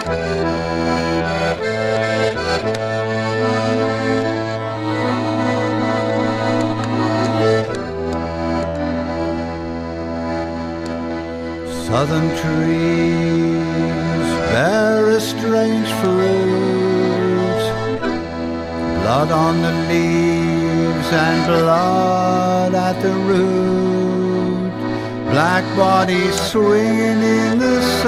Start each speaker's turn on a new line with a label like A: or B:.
A: Southern trees bear a strange fruit, blood on the leaves and blood at the root, black bodies swinging in the sun.